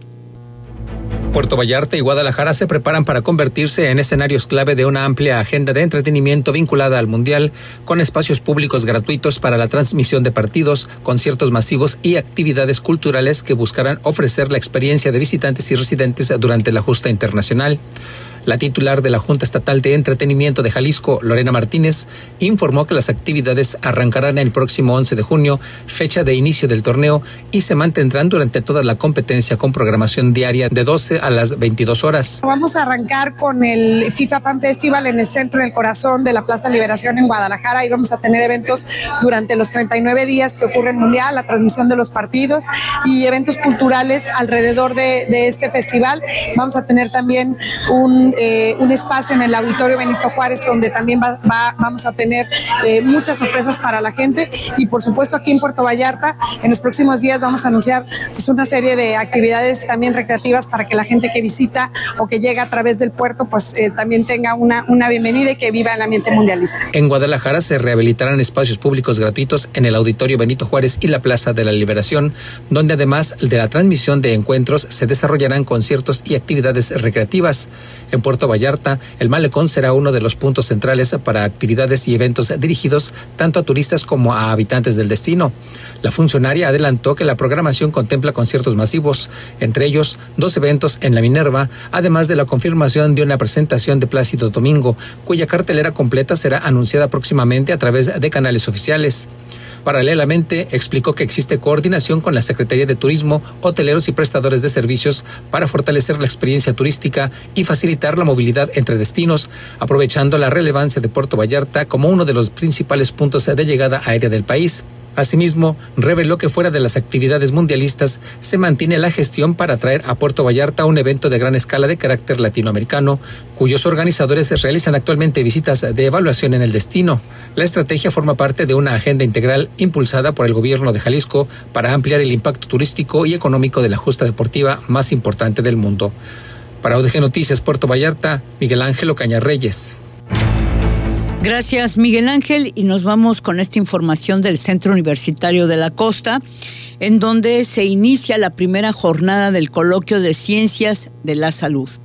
Puerto Vallarta y Guadalajara se preparan para convertirse en escenarios clave de una amplia agenda de entretenimiento vinculada al Mundial, con espacios públicos gratuitos para la transmisión de partidos, conciertos masivos y actividades culturales que buscarán ofrecer la experiencia de visitantes y residentes durante la justa internacional. La titular de la Junta Estatal de Entretenimiento de Jalisco, Lorena Martínez, informó que las actividades arrancarán el próximo once de junio, fecha de inicio del torneo, y se mantendrán durante toda la competencia con programación diaria de doce a las veintidós horas. Vamos a arrancar con el FIFA Fan Festival en el centro, en el corazón de la Plaza Liberación en Guadalajara, y vamos a tener eventos durante los treinta y nueve días que ocurre el Mundial, la transmisión de los partidos y eventos culturales alrededor de, de este festival. Vamos a tener también un Eh, un espacio en el Auditorio Benito Juárez donde también va, va, vamos a tener eh, muchas sorpresas para la gente, y por supuesto aquí en Puerto Vallarta en los próximos días vamos a anunciar pues, una serie de actividades también recreativas para que la gente que visita o que llega a través del puerto pues eh, también tenga una, una bienvenida y que viva el ambiente mundialista. En Guadalajara se rehabilitarán espacios públicos gratuitos en el Auditorio Benito Juárez y la Plaza de la Liberación, donde además de la transmisión de encuentros se desarrollarán conciertos y actividades recreativas. En Puerto Vallarta, el malecón será uno de los puntos centrales para actividades y eventos dirigidos tanto a turistas como a habitantes del destino. La funcionaria adelantó que la programación contempla conciertos masivos, entre ellos dos eventos en la Minerva, además de la confirmación de una presentación de Plácido Domingo, cuya cartelera completa será anunciada próximamente a través de canales oficiales. Paralelamente, explicó que existe coordinación con la Secretaría de Turismo, hoteleros y prestadores de servicios para fortalecer la experiencia turística y facilitar la movilidad entre destinos, aprovechando la relevancia de Puerto Vallarta como uno de los principales puntos de llegada aérea del país. Asimismo, reveló que fuera de las actividades mundialistas se mantiene la gestión para traer a Puerto Vallarta un evento de gran escala de carácter latinoamericano, cuyos organizadores realizan actualmente visitas de evaluación en el destino. La estrategia forma parte de una agenda integral impulsada por el gobierno de Jalisco para ampliar el impacto turístico y económico de la justa deportiva más importante del mundo. Para U D G Noticias Puerto Vallarta, Miguel Ángel Ocaña Reyes. Gracias, Miguel Ángel, y nos vamos con esta información del Centro Universitario de la Costa, en donde se inicia la primera jornada del Coloquio de Ciencias de la Salud.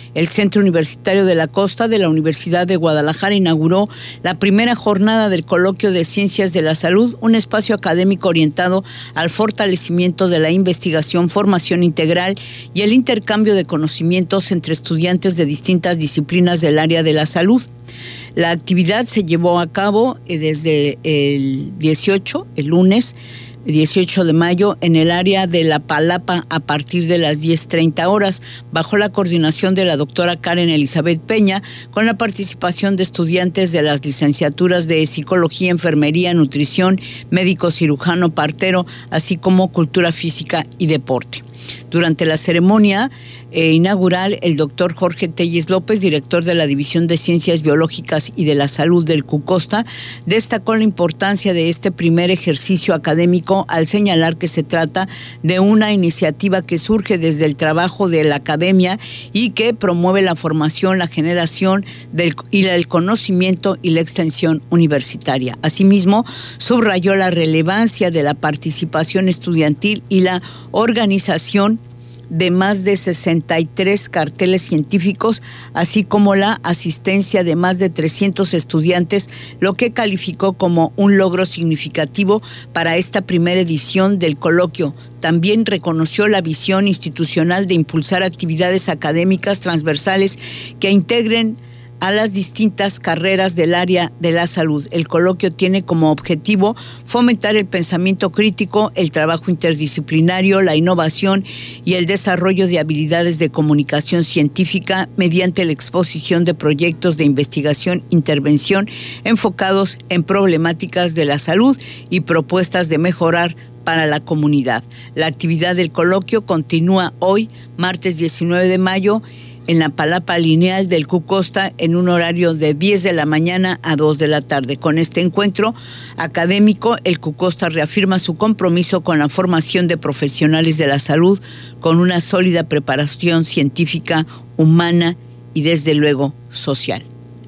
El Centro Universitario de la Costa de la Universidad de Guadalajara inauguró la primera jornada del Coloquio de Ciencias de la Salud, un espacio académico orientado al fortalecimiento de la investigación, formación integral y el intercambio de conocimientos entre estudiantes de distintas disciplinas del área de la salud. La actividad se llevó a cabo desde el dieciocho, el lunes, dieciocho de mayo, en el área de La Palapa a partir de las diez treinta horas, bajo la coordinación de la doctora Karen Elizabeth Peña, con la participación de estudiantes de las licenciaturas de Psicología, Enfermería, Nutrición, Médico Cirujano, Partero, así como Cultura Física y Deporte. Durante la ceremonia eh, inaugural, el doctor Jorge Telles López, director de la División de Ciencias Biológicas y de la Salud del CUCOSTA, destacó la importancia de este primer ejercicio académico al señalar que se trata de una iniciativa que surge desde el trabajo de la academia y que promueve la formación, la generación del, y el conocimiento y la extensión universitaria. Asimismo, subrayó la relevancia de la participación estudiantil y la organización de más de sesenta y tres carteles científicos, así como la asistencia de más de trescientos estudiantes, lo que calificó como un logro significativo para esta primera edición del coloquio. También reconoció la visión institucional de impulsar actividades académicas transversales que integren a las distintas carreras del área de la salud. El coloquio tiene como objetivo fomentar el pensamiento crítico, el trabajo interdisciplinario, la innovación y el desarrollo de habilidades de comunicación científica mediante la exposición de proyectos de investigación e intervención enfocados en problemáticas de la salud y propuestas de mejorar para la comunidad. La actividad del coloquio continúa hoy, martes diecinueve de mayo, en la Palapa Lineal del CUCOSTA en un horario de diez de la mañana a dos de la tarde. Con este encuentro académico, el CUCOSTA reafirma su compromiso con la formación de profesionales de la salud con una sólida preparación científica, humana y desde luego social.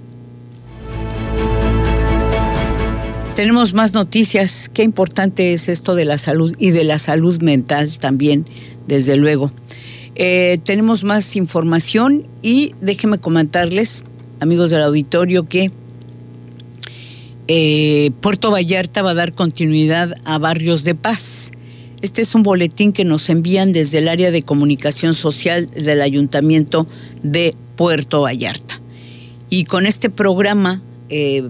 Tenemos más noticias. Qué importante es esto de la salud y de la salud mental también, desde luego. Eh, tenemos más información y déjenme comentarles, amigos del auditorio, que eh, Puerto Vallarta va a dar continuidad a Barrios de Paz. Este es un boletín que nos envían desde el área de comunicación social del Ayuntamiento de Puerto Vallarta. Y con este programa eh,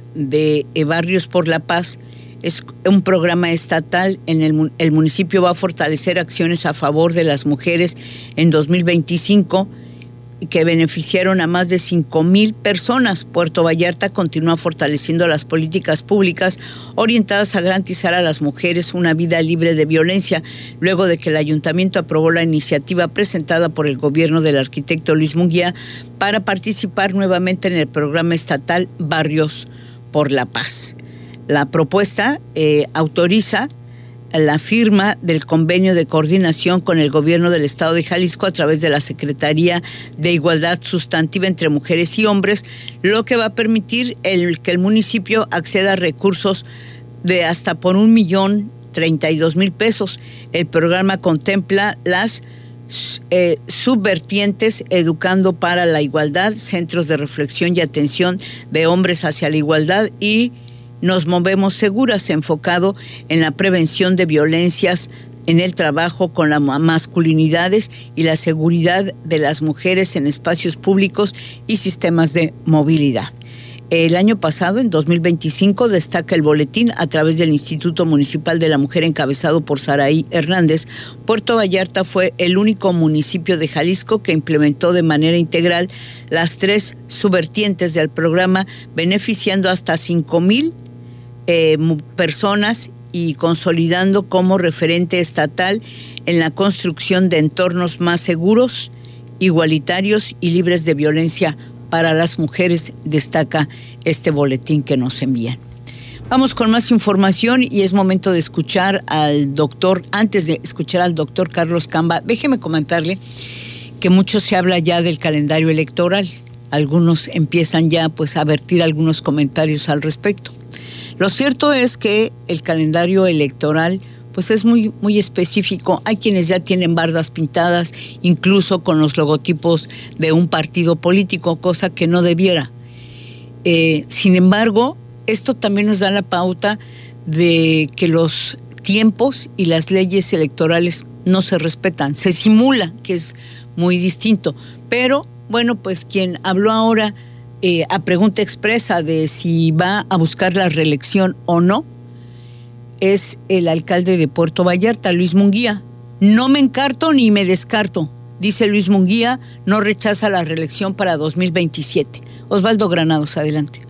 de eh, Barrios por la Paz, es un programa estatal. En el, el municipio va a fortalecer acciones a favor de las mujeres en dos mil veinticinco que beneficiaron a más de cinco mil personas. Puerto Vallarta continúa fortaleciendo las políticas públicas orientadas a garantizar a las mujeres una vida libre de violencia, luego de que el ayuntamiento aprobó la iniciativa presentada por el gobierno del arquitecto Luis Munguía para participar nuevamente en el programa estatal Barrios por la Paz. La propuesta eh, autoriza la firma del convenio de coordinación con el gobierno del estado de Jalisco a través de la Secretaría de Igualdad Sustantiva entre Mujeres y Hombres, lo que va a permitir el, que el municipio acceda a recursos de hasta por un millón treinta y dos mil pesos. El programa contempla las eh, subvertientes Educando para la Igualdad, centros de reflexión y atención de hombres hacia la igualdad y Nos Movemos Seguras, enfocado en la prevención de violencias en el trabajo con las masculinidades y la seguridad de las mujeres en espacios públicos y sistemas de movilidad. El año pasado, en dos mil veinticinco, destaca el boletín a través del Instituto Municipal de la Mujer encabezado por Saraí Hernández. Puerto Vallarta fue el único municipio de Jalisco que implementó de manera integral las tres subvertientes del programa, beneficiando hasta cinco mil eh, personas y consolidando como referente estatal en la construcción de entornos más seguros, igualitarios y libres de violencia para las mujeres, destaca este boletín que nos envían. Vamos con más información y es momento de escuchar al doctor, antes de escuchar al doctor Carlos Camba, déjeme comentarle que mucho se habla ya del calendario electoral. Algunos empiezan ya pues a vertir algunos comentarios al respecto. Lo cierto es que el calendario electoral pues es muy, muy específico. Hay quienes ya tienen bardas pintadas, incluso con los logotipos de un partido político, cosa que no debiera. Eh, sin embargo, esto también nos da la pauta de que los tiempos y las leyes electorales no se respetan, se simula, que es muy distinto. Pero, bueno, pues quien habló ahora eh, a pregunta expresa de si va a buscar la reelección o no, es el alcalde de Puerto Vallarta, Luis Munguía. No me encarto ni me descarto, dice Luis Munguía, no rechaza la reelección para dos mil veintisiete. Osvaldo Granados, adelante.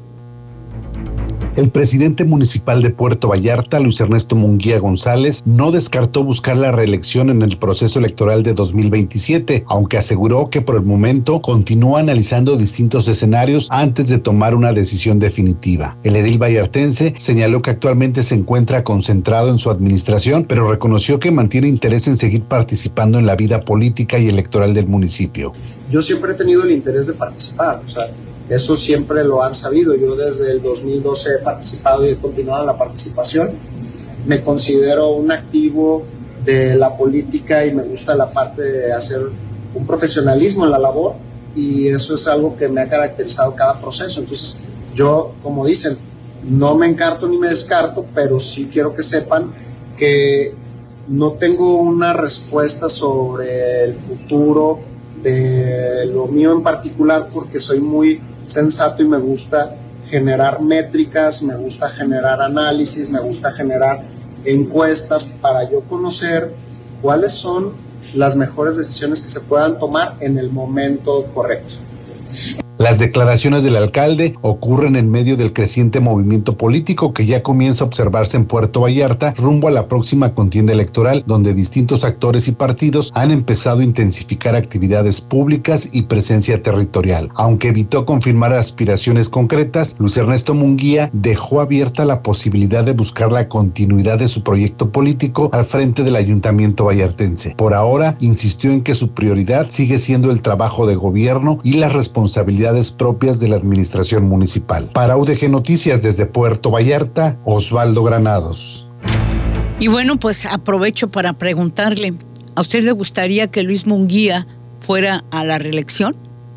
El presidente municipal de Puerto Vallarta, Luis Ernesto Munguía González, no descartó buscar la reelección en el proceso electoral de dos mil veintisiete, aunque aseguró que por el momento continúa analizando distintos escenarios antes de tomar una decisión definitiva. El edil vallartense señaló que actualmente se encuentra concentrado en su administración, pero reconoció que mantiene interés en seguir participando en la vida política y electoral del municipio. Yo siempre he tenido el interés de participar, o sea, eso siempre lo han sabido. Yo desde el dos mil doce he participado y he continuado en la participación. Me considero un activo de la política y me gusta la parte de hacer un profesionalismo en la labor, y eso es algo que me ha caracterizado cada proceso. Entonces yo, como dicen, no me encarto ni me descarto, pero sí quiero que sepan que no tengo una respuesta sobre el futuro de lo mío en particular, porque soy muy sensato y me gusta generar métricas, me gusta generar análisis, me gusta generar encuestas para yo conocer cuáles son las mejores decisiones que se puedan tomar en el momento correcto. Las declaraciones del alcalde ocurren en medio del creciente movimiento político que ya comienza a observarse en Puerto Vallarta rumbo a la próxima contienda electoral, donde distintos actores y partidos han empezado a intensificar actividades públicas y presencia territorial. Aunque evitó confirmar aspiraciones concretas, Luis Ernesto Munguía dejó abierta la posibilidad de buscar la continuidad de su proyecto político al frente del ayuntamiento vallartense. Por ahora, insistió en que su prioridad sigue siendo el trabajo de gobierno y las responsabilidades propias de la administración municipal. Para U D G Noticias desde Puerto Vallarta, Osvaldo Granados. Y bueno, pues aprovecho para preguntarle, ¿a usted le gustaría que Luis Munguía fuera a la reelección?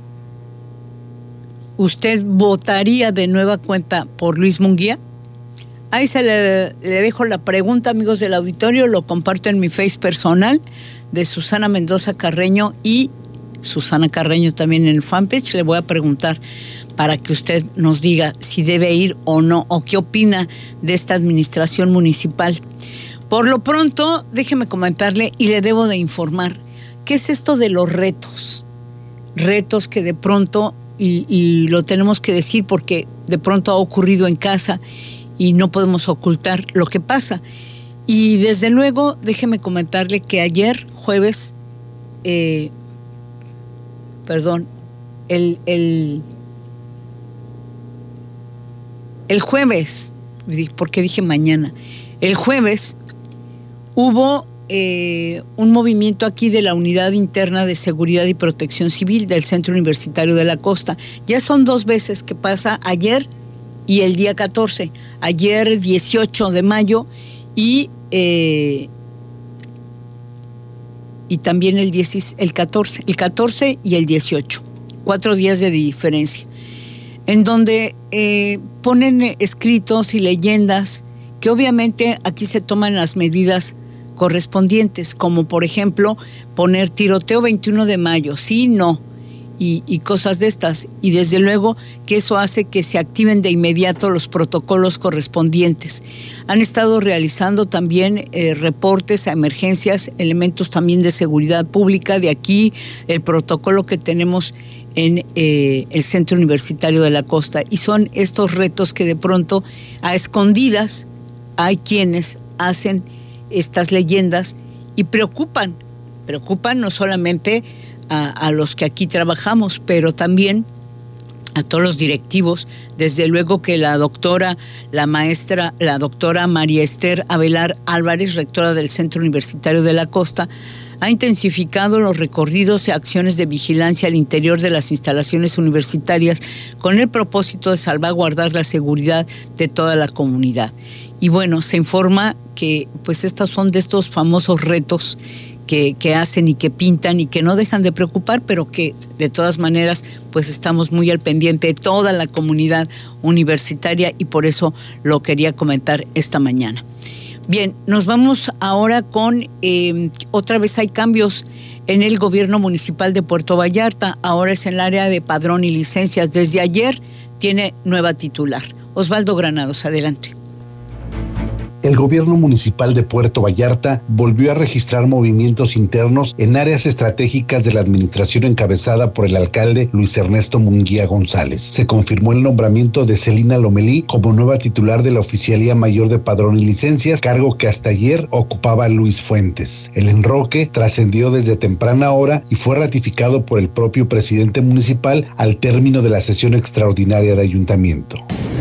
¿Usted votaría de nueva cuenta por Luis Munguía? Ahí se le, le dejo la pregunta, amigos del auditorio, lo comparto en mi Face personal de Susana Mendoza Carreño y Susana Carreño también en el fanpage. Le voy a preguntar para que usted nos diga si debe ir o no, o qué opina de esta administración municipal. Por lo pronto, déjeme comentarle y le debo de informar, ¿qué es esto de los retos? Retos que de pronto, y, y lo tenemos que decir porque de pronto ha ocurrido en casa y no podemos ocultar lo que pasa. Y desde luego, déjeme comentarle que ayer, jueves, eh, Perdón, el, el, el jueves, porque dije mañana, el jueves hubo eh, un movimiento aquí de la Unidad Interna de Seguridad y Protección Civil del Centro Universitario de la Costa. Ya son dos veces que pasa, ayer y el día catorce, ayer dieciocho de mayo y... Eh, y también el, diez, el catorce, el catorce y el dieciocho, cuatro días de diferencia, en donde eh, ponen escritos y leyendas que obviamente aquí se toman las medidas correspondientes, como por ejemplo poner tiroteo veintiuno de mayo, sí, no, y, y cosas de estas, y desde luego que eso hace que se activen de inmediato los protocolos correspondientes. Han estado realizando también eh, reportes a emergencias, elementos también de seguridad pública, de aquí el protocolo que tenemos en eh, el Centro Universitario de la Costa, y son estos retos que de pronto a escondidas hay quienes hacen estas leyendas y preocupan, preocupan no solamente A, a los que aquí trabajamos, pero también a todos los directivos. Desde luego que la doctora, la maestra, la doctora María Esther Avelar Álvarez, rectora del Centro Universitario de la Costa, ha intensificado los recorridos y acciones de vigilancia al interior de las instalaciones universitarias con el propósito de salvaguardar la seguridad de toda la comunidad. y bueno, se informa que pues estos son de estos famosos retos que, que hacen y que pintan y que no dejan de preocupar, pero que de todas maneras pues estamos muy al pendiente de toda la comunidad universitaria y por eso lo quería comentar esta mañana. Bien, nos vamos ahora con, eh, otra vez hay cambios en el gobierno municipal de Puerto Vallarta, ahora es en el área de padrón y licencias. Desde ayer tiene nueva titular. Osvaldo Granados, adelante. El gobierno municipal de Puerto Vallarta volvió a registrar movimientos internos en áreas estratégicas de la administración encabezada por el alcalde Luis Ernesto Munguía González. Se confirmó el nombramiento de Celina Lomelí como nueva titular de la Oficialía Mayor de Padrón y Licencias, cargo que hasta ayer ocupaba Luis Fuentes. El enroque trascendió desde temprana hora y fue ratificado por el propio presidente municipal al término de la sesión extraordinaria de ayuntamiento.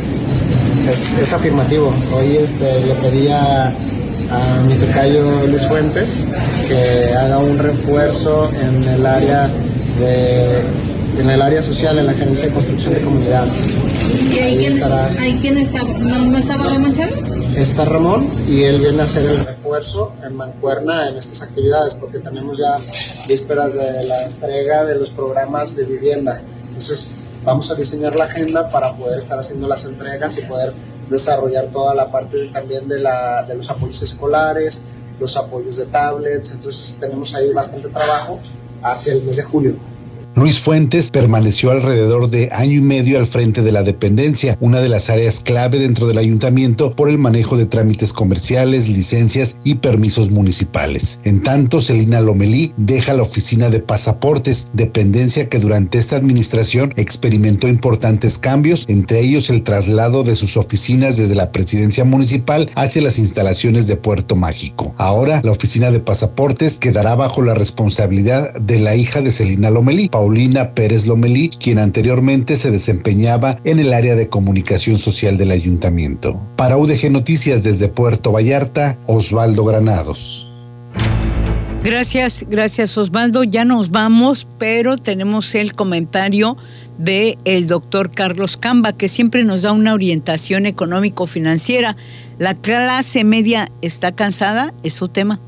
Es, es afirmativo. Hoy este, le pedí a, a mi tocayo Luis Fuentes que haga un refuerzo en el área de en el área social, en la gerencia de construcción de comunidad. ¿Y ahí quién estará? ¿Ahí quién está? ¿No, no estaba Ramón Chávez? Está Ramón y él viene a hacer el refuerzo en mancuerna en estas actividades porque tenemos ya vísperas de la entrega de los programas de vivienda. Entonces vamos a diseñar la agenda para poder estar haciendo las entregas y poder desarrollar toda la parte también de, la, de los apoyos escolares, los apoyos de tablets. Entonces tenemos ahí bastante trabajo hacia el mes de julio. Luis Fuentes permaneció alrededor de año y medio al frente de la dependencia, una de las áreas clave dentro del ayuntamiento por el manejo de trámites comerciales, licencias y permisos municipales. En tanto, Celina Lomelí deja la oficina de pasaportes, dependencia que durante esta administración experimentó importantes cambios, entre ellos el traslado de sus oficinas desde la presidencia municipal hacia las instalaciones de Puerto Mágico. Ahora, la oficina de pasaportes quedará bajo la responsabilidad de la hija de Celina Lomelí, Paulina Pérez Lomelí, quien anteriormente se desempeñaba en el área de comunicación social del ayuntamiento. Para U D G Noticias desde Puerto Vallarta, Osvaldo Granados. Gracias, gracias Osvaldo. Ya nos vamos, pero tenemos el comentario de el doctor Carlos Camba, que siempre nos da una orientación económico-financiera. ¿La clase media está cansada? ¿Es su tema?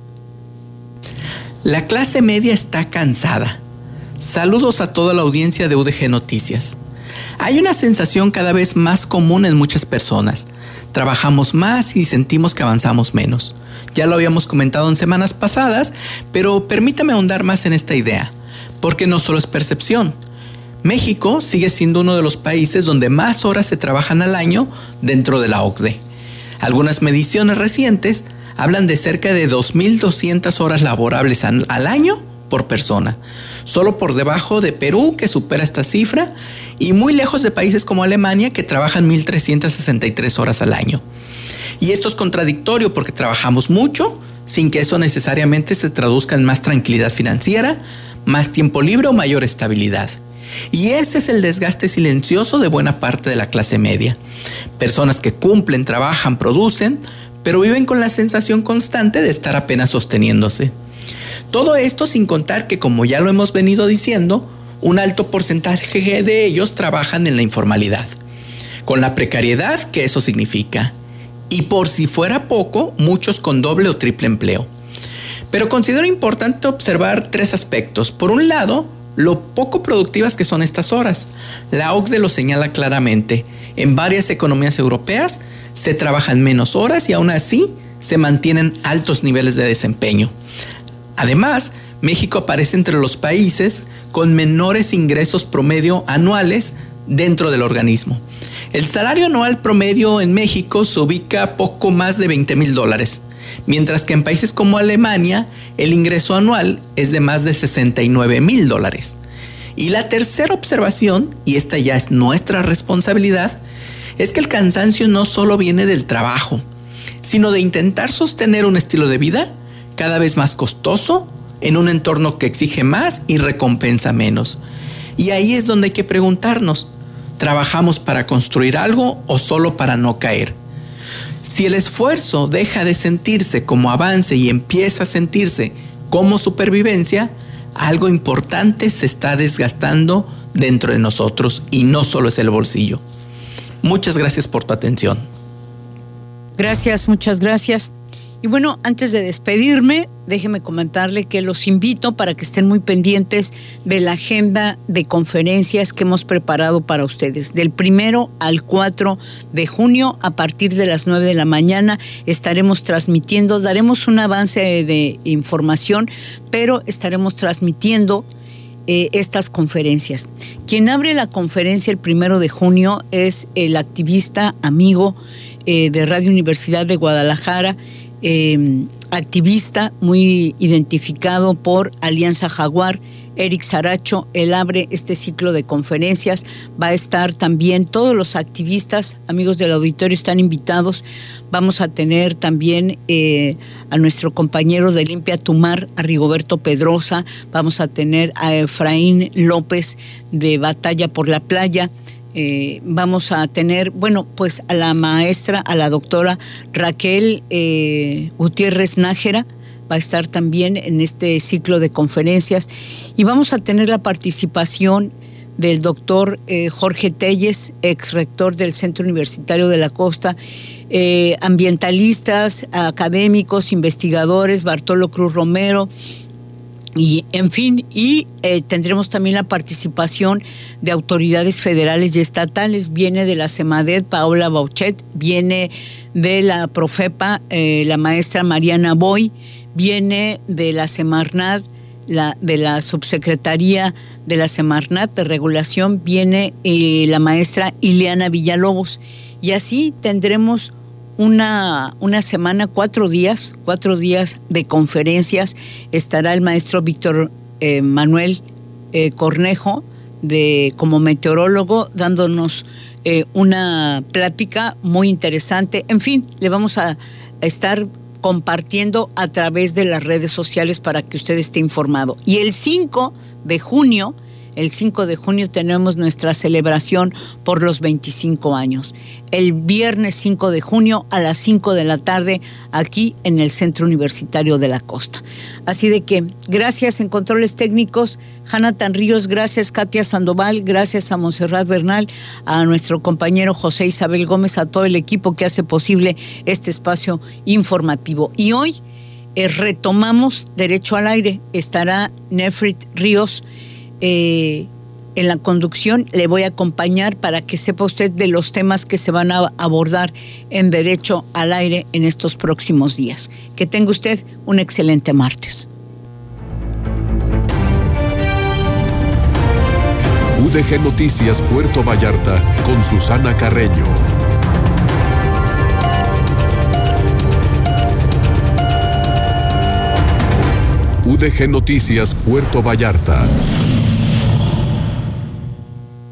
La clase media está cansada. Saludos a toda la audiencia de U D G Noticias. Hay una sensación cada vez más común en muchas personas. Trabajamos más y sentimos que avanzamos menos. Ya lo habíamos comentado en semanas pasadas, pero permítame ahondar más en esta idea, porque no solo es percepción. México sigue siendo uno de los países donde más horas se trabajan al año dentro de la O C D E. Algunas mediciones recientes hablan de cerca de dos mil doscientas horas laborables al año por persona, solo por debajo de Perú, que supera esta cifra, y muy lejos de países como Alemania, que trabajan mil trescientas sesenta y tres horas al año. Y esto es contradictorio porque trabajamos mucho, sin que eso necesariamente se traduzca en más tranquilidad financiera, más tiempo libre o mayor estabilidad. Y ese es el desgaste silencioso de buena parte de la clase media. Personas que cumplen, trabajan, producen, pero viven con la sensación constante de estar apenas sosteniéndose. Todo esto sin contar que, como ya lo hemos venido diciendo, un alto porcentaje de ellos trabajan en la informalidad, con la precariedad que eso significa. Y por si fuera poco, muchos con doble o triple empleo. Pero considero importante observar tres aspectos. Por un lado, lo poco productivas que son estas horas. La O C D E lo señala claramente. En varias economías europeas se trabajan menos horas y aún así se mantienen altos niveles de desempeño. Además, México aparece entre los países con menores ingresos promedio anuales dentro del organismo. El salario anual promedio en México se ubica a poco más de veinte mil dólares, mientras que en países como Alemania el ingreso anual es de más de sesenta y nueve mil dólares. Y la tercera observación, y esta ya es nuestra responsabilidad, es que el cansancio no solo viene del trabajo, sino de intentar sostener un estilo de vida cada vez más costoso en un entorno que exige más y recompensa menos. Y ahí es donde hay que preguntarnos, ¿trabajamos para construir algo o solo para no caer? Si el esfuerzo deja de sentirse como avance y empieza a sentirse como supervivencia, algo importante se está desgastando dentro de nosotros y no solo es el bolsillo. Muchas gracias por tu atención. Gracias, muchas gracias. Y bueno, antes de despedirme, déjeme comentarle que los invito para que estén muy pendientes de la agenda de conferencias que hemos preparado para ustedes. Del primero al cuatro de junio, a partir de las nueve de la mañana, estaremos transmitiendo, daremos un avance de, de información, pero estaremos transmitiendo eh, estas conferencias. Quien abre la conferencia el primero de junio es el activista amigo eh, de Radio Universidad de Guadalajara, Eh, activista muy identificado por Alianza Jaguar, Eric Saracho. Él abre este ciclo de conferencias. Va a estar también todos los activistas, amigos del auditorio, están invitados. Vamos a tener también eh, a nuestro compañero de Limpia Tu Mar, a Rigoberto Pedrosa. Vamos a tener a Efraín López de Batalla por la Playa. Eh, vamos a tener, bueno, pues a la maestra, a la doctora Raquel eh, Gutiérrez Nájera, va a estar también en este ciclo de conferencias, y vamos a tener la participación del doctor eh, Jorge Telles, ex rector del Centro Universitario de la Costa, eh, ambientalistas, académicos, investigadores, Bartolo Cruz Romero, y en fin, y eh, tendremos también la participación de autoridades federales y estatales. Viene de la CEMADET Paola Bauchet, viene de la Profepa eh, la maestra Mariana Boy, viene de la Semarnat, la, de la Subsecretaría de la Semarnat de Regulación, viene eh, la maestra Ileana Villalobos, y así tendremos Una, una semana, cuatro días, cuatro días de conferencias. Estará el maestro Víctor eh, Manuel eh, Cornejo de, como meteorólogo, dándonos eh, una plática muy interesante. En fin, le vamos a estar compartiendo a través de las redes sociales para que usted esté informado. Y el cinco de junio, el cinco de junio tenemos nuestra celebración por los veinticinco años. El viernes cinco de junio a las cinco de la tarde aquí en el Centro Universitario de la Costa. Así de que gracias en controles técnicos, Jonathan Ríos, gracias Katia Sandoval, gracias a Montserrat Bernal, a nuestro compañero José Isabel Gómez, a todo el equipo que hace posible este espacio informativo. Y hoy eh, retomamos Derecho al Aire. Estará Nefrit Ríos Eh, en la conducción. Le voy a acompañar para que sepa usted de los temas que se van a abordar en Derecho al Aire en estos próximos días. Que tenga usted un excelente martes. U D G Noticias Puerto Vallarta con Susana Carreño. U D G Noticias Puerto Vallarta.